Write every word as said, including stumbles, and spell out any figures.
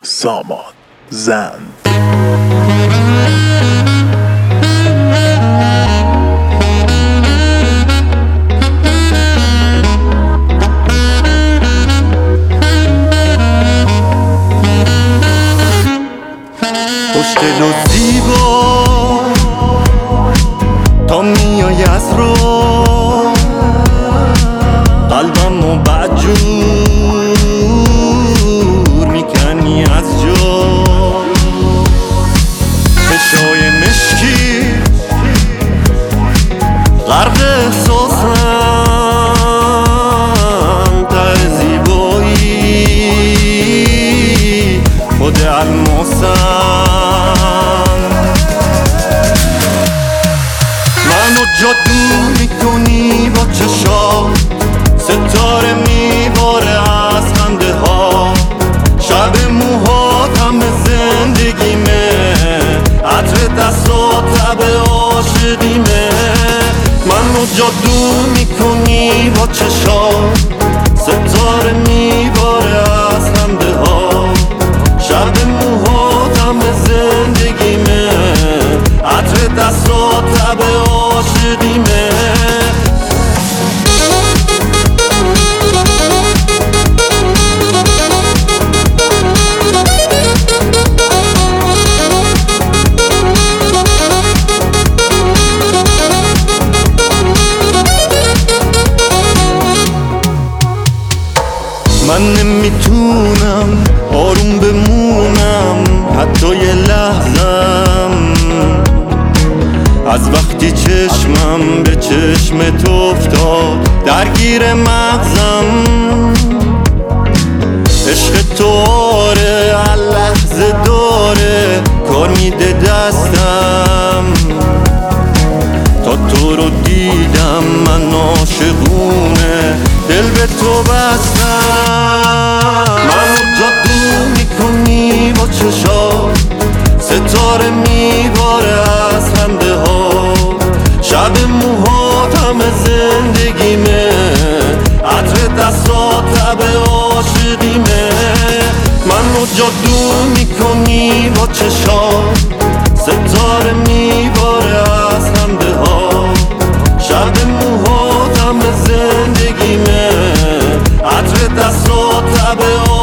سامان زند. خوشگل و زیبا تا میای از رو قلبمو بدجور میکنی از جا. چشای مشکی غرق احساسم، ته زیبایی خود الماسم. منو جادو میکنی با چشات، ستاره میباره از خنده ها. شب موهات همه زندگیمه، عطر دستات تب عاشقیمه. منو جادو میکنی با چشات، ستاره میباره از خنده ها. شب موهات همه زندگیمه، عطر دستات تب عاشقیمه. من نمیتونم آروم بمونم حتی یه لحظم، از وقتی چشمم به چشمت افتاد درگیر مغزم. عشق تو آره هر لحظه داره کار میده دستم. تا تو رو دیدم من عاشقونه دل به تو بستم. منو جادو میکنی با چشات، ستاره میباره از خنده ها. شب موهات همه زندگیمه، عطر دستات تب عاشقیمه. منو جادو میکنی با چشات، ستاره میباره از خنده ها. شب موهات همه زندگیمه، عطر دستات تب